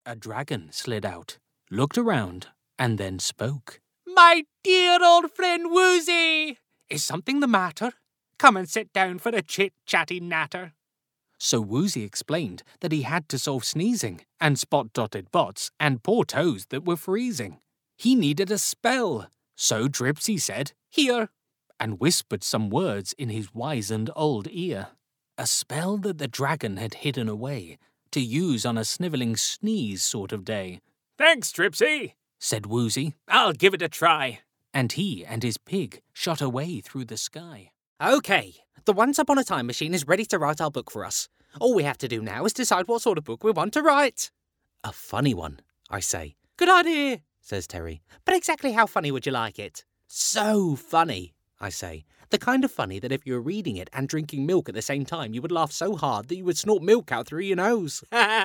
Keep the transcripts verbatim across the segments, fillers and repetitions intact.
A dragon slid out, looked around, and then spoke. My dear old friend Woozy! Is something the matter? Come and sit down for a chit-chatty natter. So Woozy explained that he had to solve sneezing, and spot-dotted bots, and poor toes that were freezing. He needed a spell, so Dripsy said, "Here," and whispered some words in his wizened old ear. A spell that the dragon had hidden away, to use on a snivelling sneeze sort of day. Thanks, Dripsy, said Woozy, I'll give it a try. And he and his pig shot away through the sky. OK, the Once Upon a Time machine is ready to write our book for us. All we have to do now is decide what sort of book we want to write. A funny one, I say. Good idea, says Terry. But exactly how funny would you like it? So funny, I say. The kind of funny that if you were reading it and drinking milk at the same time, you would laugh so hard that you would snort milk out through your nose.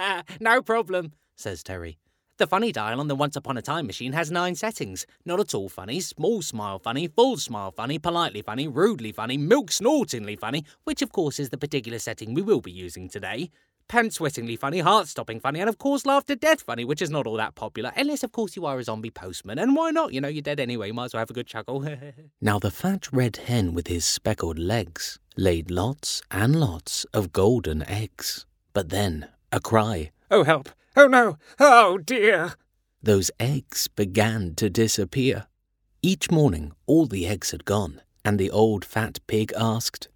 No problem, says Terry. The funny dial on the Once Upon a Time machine has nine settings. Not at all funny, small smile funny, full smile funny, politely funny, rudely funny, milk snortingly funny, which of course is the particular setting we will be using today. Pants-sweatingly funny, heart-stopping funny, and of course laugh to death funny, which is not all that popular, unless of course you are a zombie postman, and why not? You know, you're dead anyway, might as well have a good chuckle. Now the fat red hen with his speckled legs laid lots and lots of golden eggs. But then, a cry. Oh help! Oh no! Oh dear! Those eggs began to disappear. Each morning all the eggs had gone, and the old fat pig asked,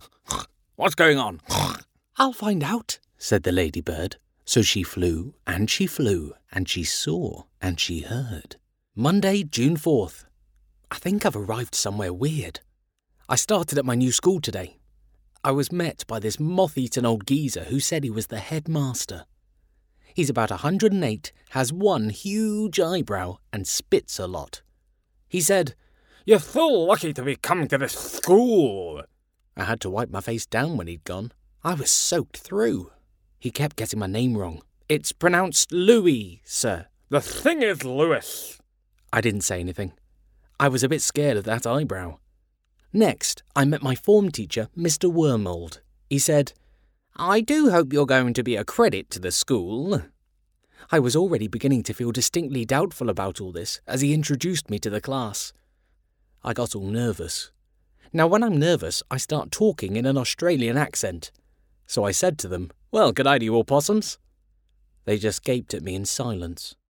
What's going on? I'll find out, said the ladybird. So she flew, and she flew, and she saw, and she heard. Monday, June fourth. I think I've arrived somewhere weird. I started at my new school today. I was met by this moth-eaten old geezer who said he was the headmaster. He's about a hundred and eight, has one huge eyebrow, and spits a lot. He said, You're so lucky to be coming to this school. I had to wipe my face down when he'd gone. I was soaked through. He kept getting my name wrong. It's pronounced Louis, sir. The thing is Lewis. I didn't say anything. I was a bit scared of that eyebrow. Next, I met my form teacher, Mister Wormold. He said, I do hope you're going to be a credit to the school. I was already beginning to feel distinctly doubtful about all this as he introduced me to the class. I got all nervous. Now, when I'm nervous, I start talking in an Australian accent. So I said to them, Well, good day to you all possums. They just gaped at me in silence.